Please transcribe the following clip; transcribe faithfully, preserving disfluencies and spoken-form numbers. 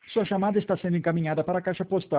Sua chamada está sendo encaminhada para a caixa postal